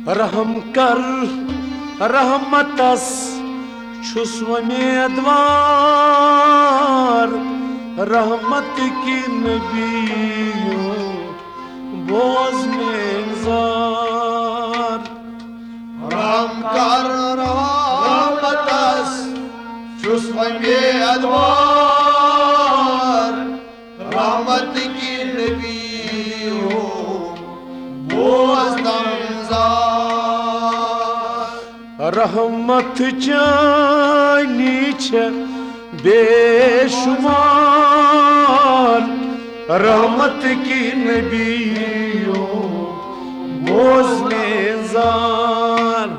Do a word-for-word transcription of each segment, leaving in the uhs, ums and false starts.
रहम कर रहमतस छुस उम्मीदवार, रहमत की नबियों बोझ में जार। रहम कर रहमतस छुस उम्मीदवार, रहमत की नबियों बोझ नमज़ार। रहमत चानी छ बेशुमार, रहमत की नबियों बोझ में जार।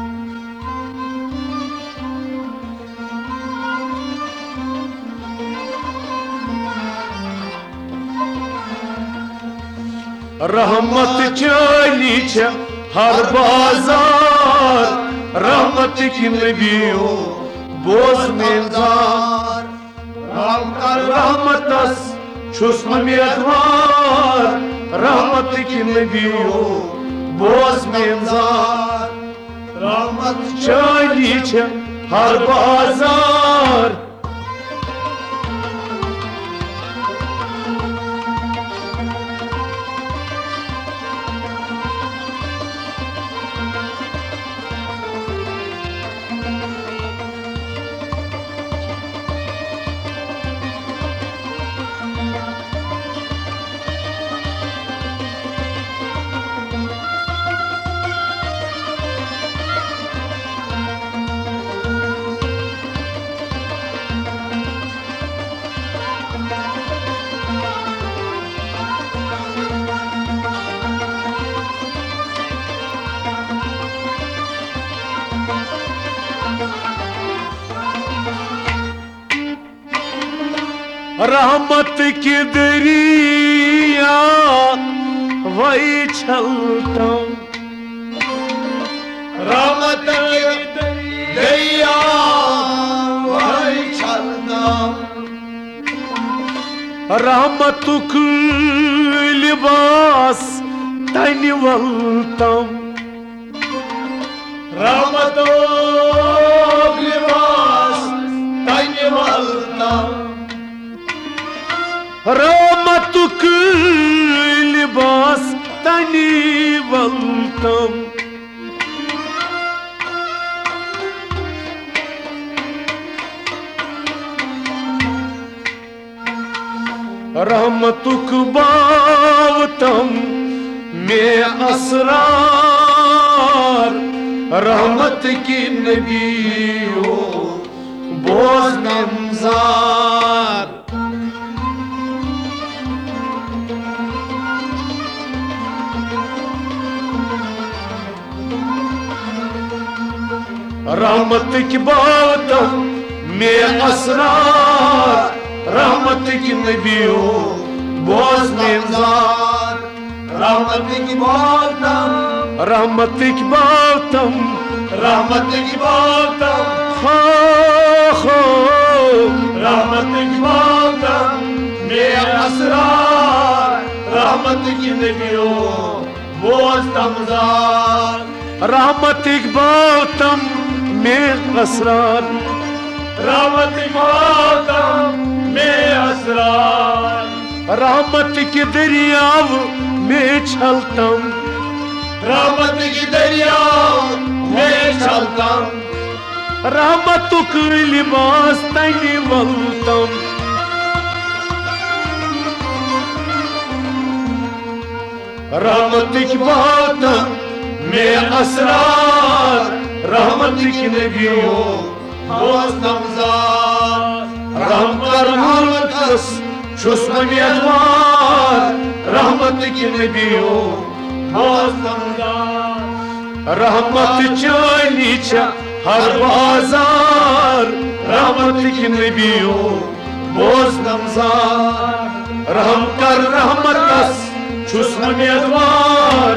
रहमत चाली छ हर बाजार, रहमत की नबियों बोझ में जार। रहम कर रहमतस छुस उम्मीदवार, रहमत की नबियों बोझ में जार। रहमत चाली छ हर बाजार, रहमत की दरिया वही छलतम। रहमत की दरिया वही छलतम। रहमतुक लिबास तनि वलतम। रहमतुक लिबास तनि वलतम। रहमतुक लिबास तनि वलतम। रहमतुक बावतम में असरार, रहमत की नबियों बोझ नमज़ार। रहमत की बावतम में असरार, रहमत की नबियों बोझ नमज़ार। रहमत की बातम रहमत की बावतम रहमत की बातम खो खो रहमत की बातम में असरार, रहमत की नबियों बोझ नमज़ार। रहमत की बावतम में असरार, रहमत की बातम में असरार। रहमत की दरियाव में छलतम। रहमत की दरिया में छलतम। रहमतुक लिबास तनि वलतम। रहमत की बातम में असरार, रहमत की नबियों बोझ नमज़ार। रहम कर रहमतस छुस उम्मीदवार, रहमत की नबियों बोझ नमज़ार। रहमत चाली छ हर बाजार, रहमत की नबियों बोझ नमज़ार। रहम कर रहमतस छुस उम्मीदवार।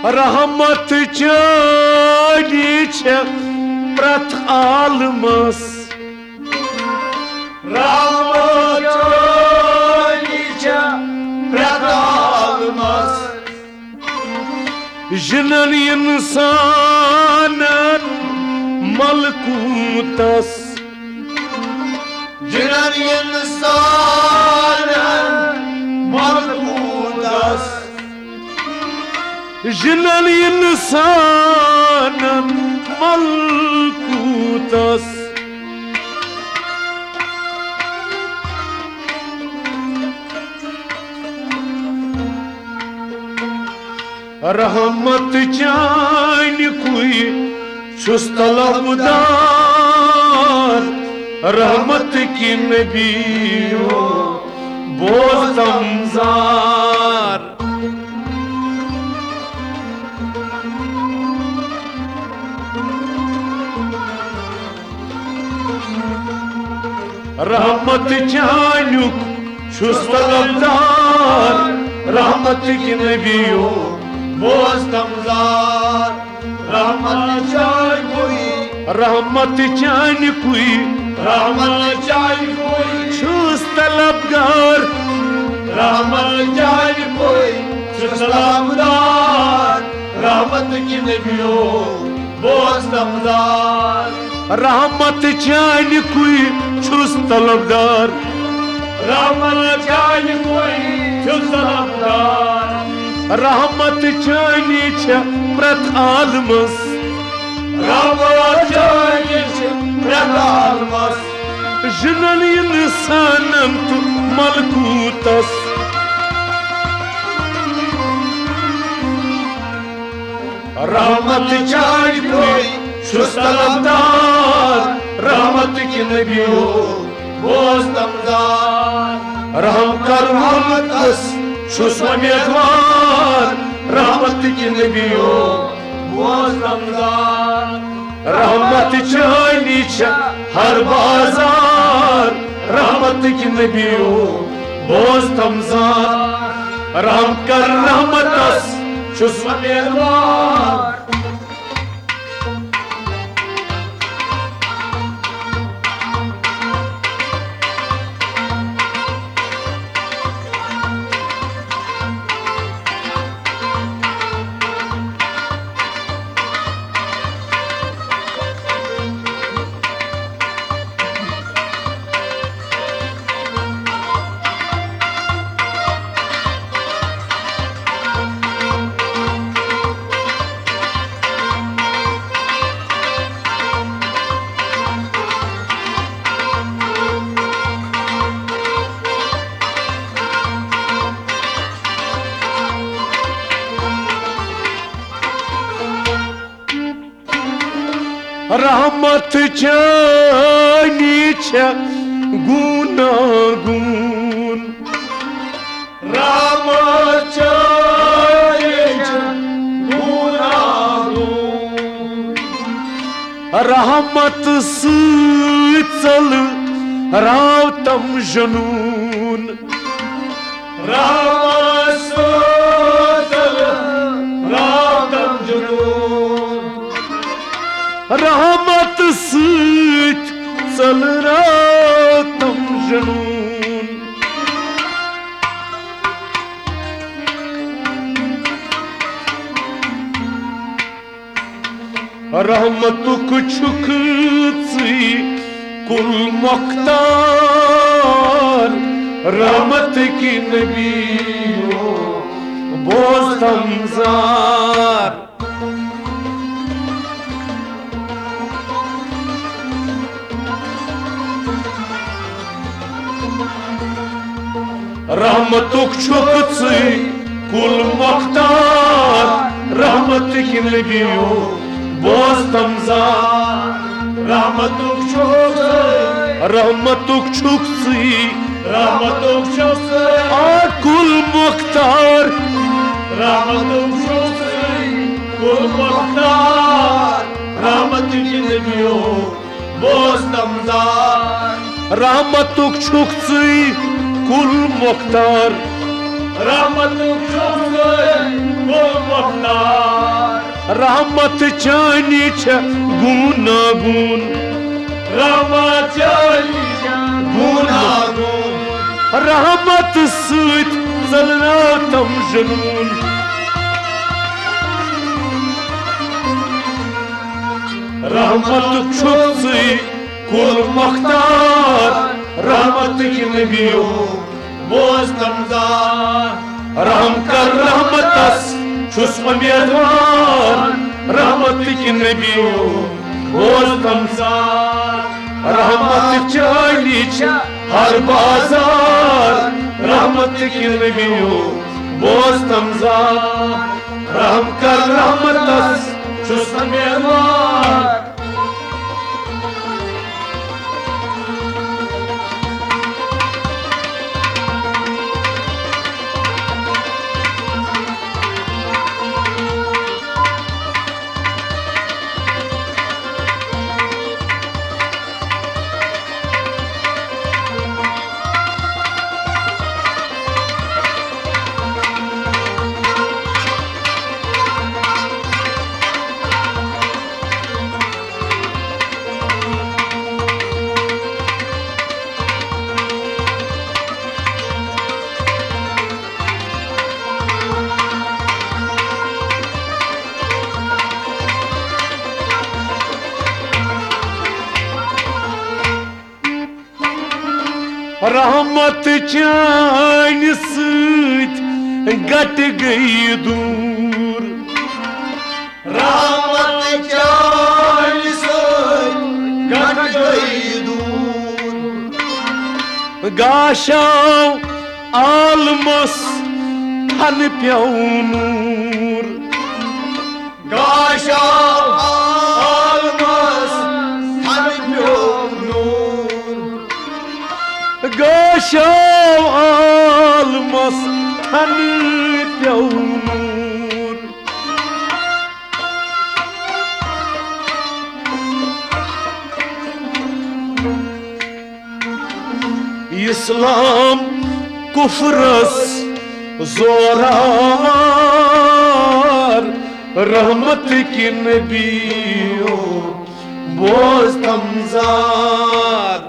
रहमत चाली प्रत आलमस रहमत चाली प्रत आलमस जिनन इंसानन मलकूतस जिनन इंसानन मलकूतस जिनन इंसानन मलकूतस रहमत चान कुई छुस तलबदार रहमत की नबियो बोझ तमजार रहमत चानुक छुस तलबदार रहमत की नबियो बोझ तमजार रहमत चान कोई रहमत चान कुई रहमत चान कोई छुस तलबदार रहमत चान कोई सलामदार रहमत की नबियो बोझ तमजार रहमत चान कुई छुस तलबदार रहमत चान कोई सलामदार रहमत चानी छ प्रत आलमस रहमत चानी छ प्रत आलमस जिनन इंसानन तु मलकूतस रहमत चानी कोई छुस तलबदार रहमत की नबियो बोझ तमजार रहम कर रहमतस छुस उम्मीदवार रहमत की नबियो बोझ तमजार रहमत चानी छ हर बाजार रहमत की नबियो बोझ तमजार रहम कर रहमतस छुस उम्मीदवार रहमत चानी छ गुनागुन रहमत चानी छ गुनागुन रहमत चल रावतम जनून रहमत चल रावतम जनून रहमत चल रावतम जनून रहमतुक छुक कुल मुख्तार रहमत की नबियो बोझ तमजार रहमतुक छुक कुल मुख्तार रहमत की नबियो बोझ तमजार रहमतुक छुक रहमतुक छुक रहमतुक छुक कुल मुख्तार रहमतुक छुक कुल मुख्तार रहमत की नबियो बोझ तमजार रहमतुक छुक कुल मुख्तार रहमतुक छुक कुल मुख्तार रहमत चानी छ गुनागुन रहमत चानी छ गुनागुन रहमत सत चलना तम जुनून रहमत छुक कुल मुख्तार रहमत की नबियो बोझ तमजार रहम कर रहमतस छुस उम्मीदवार रहमत की नबियो बोझ तमजार रहमत चाली छ हर बाजार रहमत की नबियो बोझ तमजार रहम कर रहमतस छुस उम्मीदवार रहमत चान सत गट गई दूर रहमत चान सत गट गई दूर गाशाव आलमस हन प्याऊनूर गाशाव आलमस हन प्याऊनूर गाशाव आलमस हन प्याऊनूर इस्लाम कुफरस जोरावर रहमत की नबियो बोझ तमजार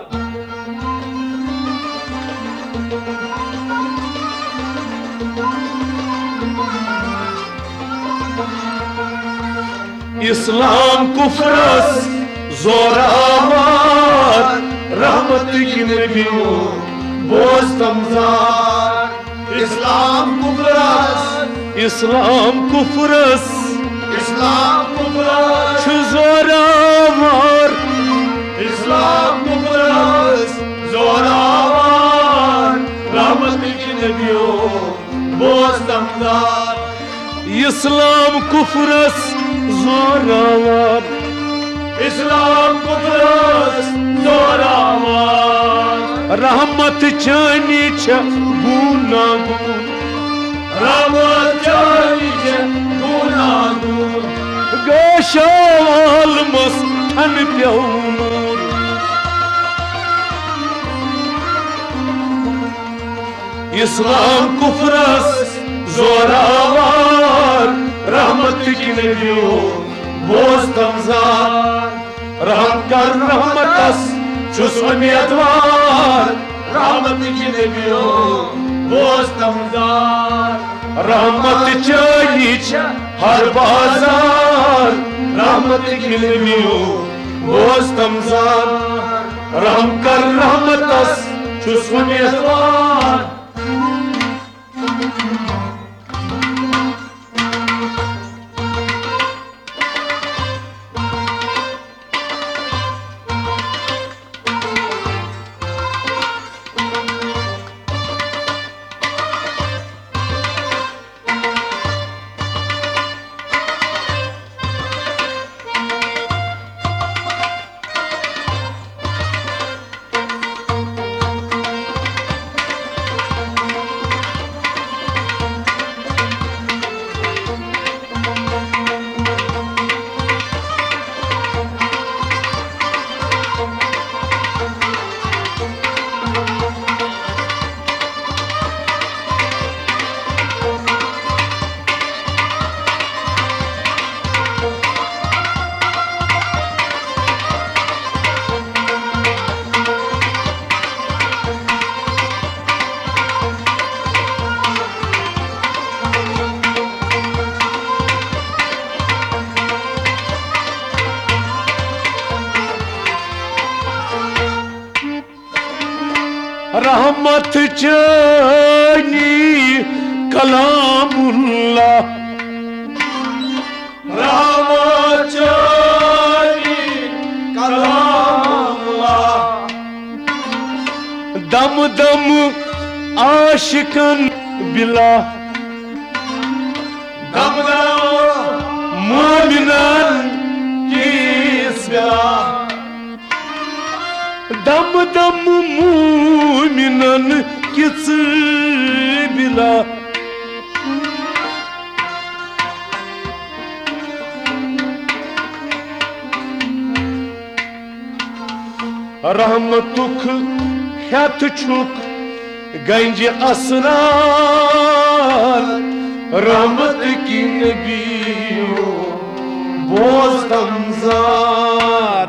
इस्लाम कुफरस जोरावर रहमत की नबियो बोझ तमजार इस्लाम कुफरस इस्लाम कुफरस इस्लाम कुफरस जोरावर इस्लाम कुफरस जोरावर रहमत की नबियो बोझ तमजार इस्लाम कुफरस जोरावर इस्लाम कुफरस जोरावर रहमत चानी छ गुनागुन रहमत चानी छ गुनागुन गाशाव आलमस हन प्याऊनूर इस्लाम कुफरस जोरावर रहमत की नबियो बोझ तमजार रहम कर रहमतस छुस उम्मीदवार रहमत की नबियो बोझ तमजार रहमत चाली छ हर बाजार रहमत की नबियो बोझ तमजार रहम कर रहमतस छुस उम्मीदवार रहमत चानी कलामुल्लाह रहमत चानी कलामुल्लाह दम दम आशिकन बिला दम दम मोमिनन किस बिला दम दम मोमिनन किस बिला रहमतुख ह्यथ छुक गंज असरार रहमत की नबियो बोझ तमजार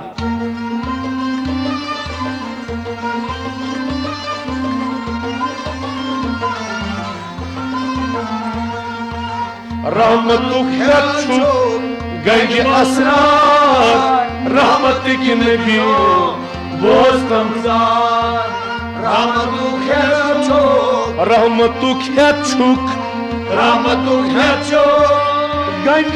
रहमतुख ह्यथ छुक गंज असरार रहमत की नबियो बोझ तमजार रहमतुख ह्यथ रहमतुख ह्यथ छुक रहमतुख ह्यथ गंज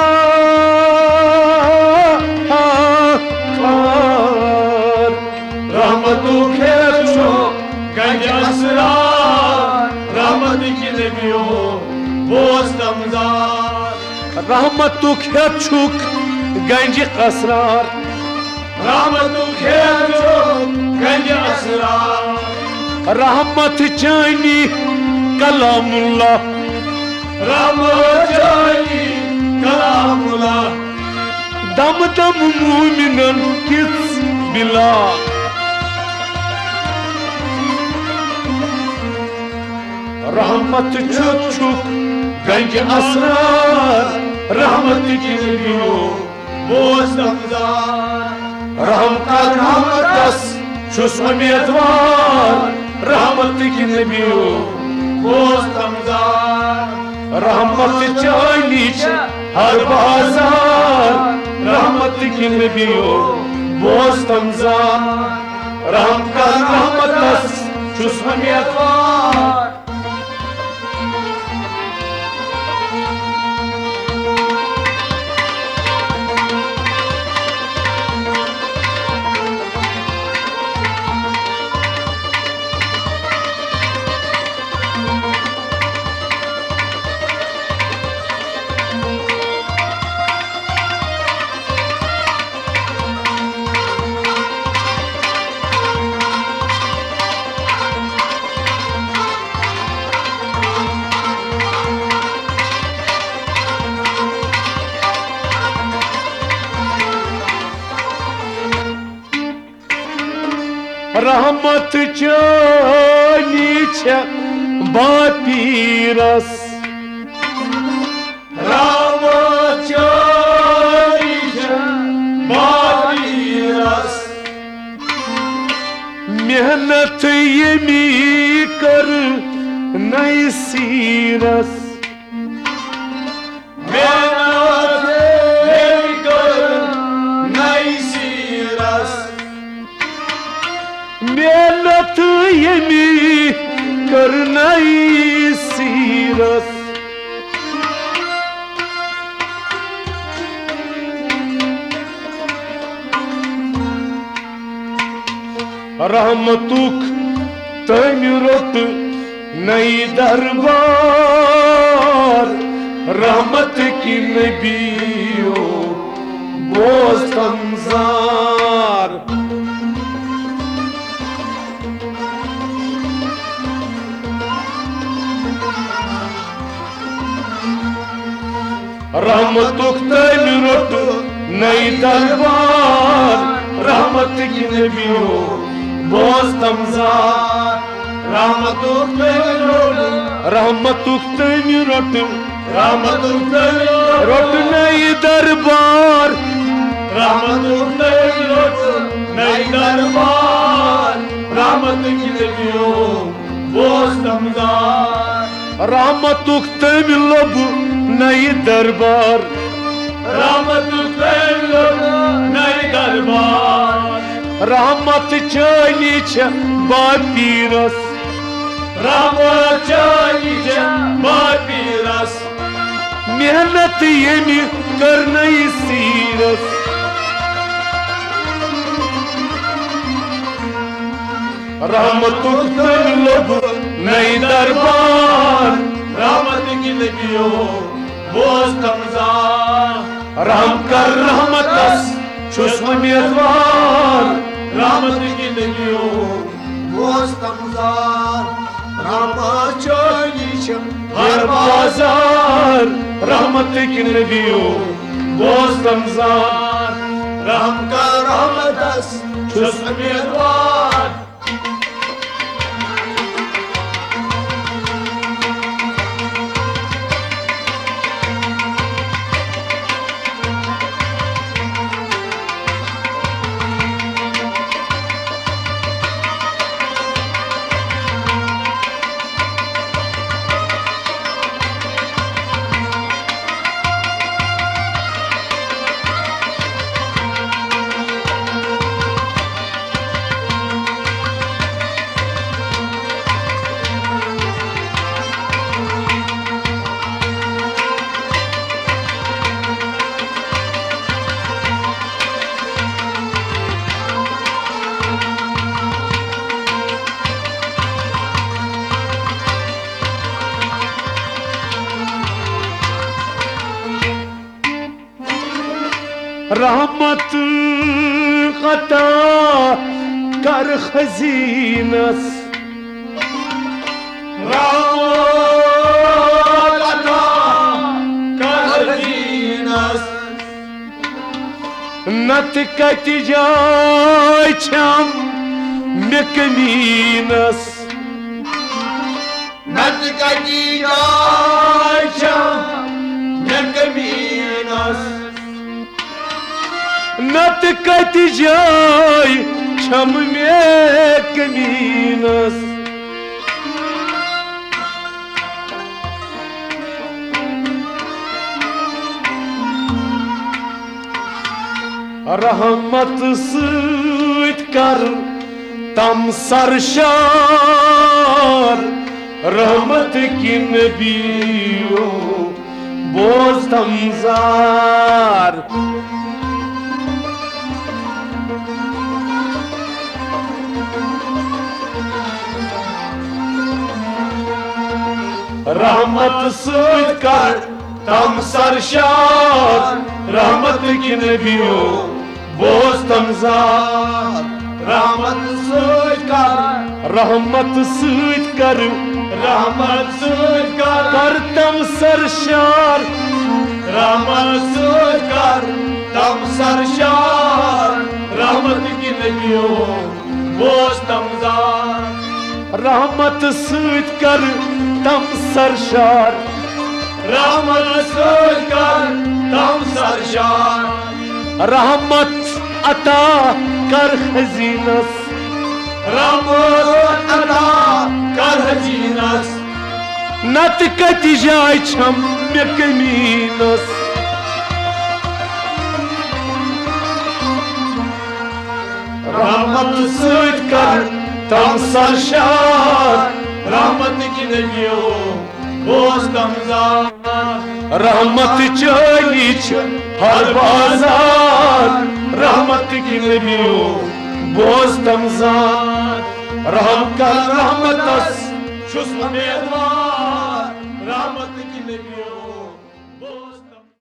असरार रहमतुख ह्यथ गंज असरार रहमत की नबियो बोझ तमजार रहमतुख ह्यथ छुक गंज असरार रहमतुख ह्यथ गंज असरार रहमत चानी कलामुल्लाह रहमत चानी कलामुल्लाह दम दम मोमिनन किस बिला रहमत छुक छुक गंज असरार रहमत की नबियो बोझ तमजार रहम का रहमतस छुस उम्मीदवार रहमत की नबियो बोझ तमजार रहमत चानी हर बाजार रहमत की नबियो बोझ तमजार रहम का रहमतस छुस उम्मीदवार रहमत चानी बापीरस रहमत चानी बापीरस मेहनत यमी कर नई सीरस मेहनत यमी कर नई सीरस मेहनत यमी कर नई सीरस रहमतुख तमि रोत नई दरबार रहमत की नबियो बोझ तमजार रहमतुख तमि रोत नई दरबार रहमत की नबियो बोझ तमजार रहमतुख तमि रोत रहमतुख तमि रोत रहमतुख तमि रोट नई दरबार रहमतुख तमि रोत नई दरबार रहमत की नबियो बोझ तमजार रहमतुख तमि लब नई दरबार रहमतुख तमि लब नई दरबार रहमत चली छ बापीरस रहमत चली छ बापीरस मेहनत यमि करनई सीरस रहमतुक तमि लोभ नई दरबार रहमत की नबियो बोस तमजार रहम कर रहमतस छुस उम्मीदवार रहमत की नबियो बोस तमजार रहमत चली छ हर बाजार रहमत की नबियो बोस तमजार रहम कर रहमतस छुस उम्मीदवार रहमत कता कर खजीनस रहमत अता कर खजीनस नत कत जाय छम मे कमीनस नत कती जाय छम मे कमीनस नत कत जाय छम मे कमीनस रहमत सत कर तम सरशार रहमत की नबियो बोझ तमजार रहमत सत कर तम सरशार रहमत की नबियो बोझ तमजार रहमत सत कर रहमत सत कर रहमत सत कर कर तम सरशार रहमत सत कर तम सरशार रहमत की नबियो बोझ तमजार रहमत सत कर तम सरशार रहमत सत कर तम सरशार रहमत अता कर खजीनस रहमत अता कर खजीनस नत कत जाय छम मे कमीनस रहमत सत कर तम सरशार रहमत की नबियो बोझ तमजार रहमत चली छ हर बाजार रहमत की नबियो बोझ तमजार रहम कर रहमतस छुस उम्मीदवार